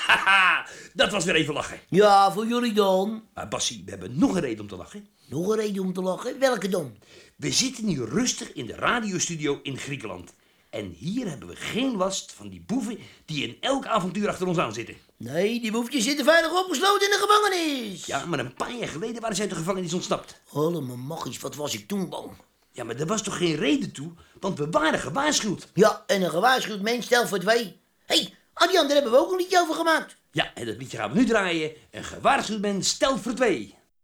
Haha, dat was weer even lachen. Ja, voor jullie dan. Maar Bassie, we hebben nog een reden om te lachen. Nog een reden om te lachen. Welke dan? We zitten nu rustig in de radiostudio in Griekenland. En hier hebben we geen last van die boeven die in elk avontuur achter ons aan zitten. Nee, die boefjes zitten veilig opgesloten in de gevangenis. Ja, maar een paar jaar geleden waren ze uit de gevangenis ontsnapt. Allemaal magisch, wat was ik toen bang. Ja, maar er was toch geen reden toe? Want we waren gewaarschuwd. Ja, en een gewaarschuwd mens stelt voor twee. Hé, Adrian, daar hebben we ook een liedje over gemaakt. Ja, en dat liedje gaan we nu draaien. Een gewaarschuwd mens stelt voor twee.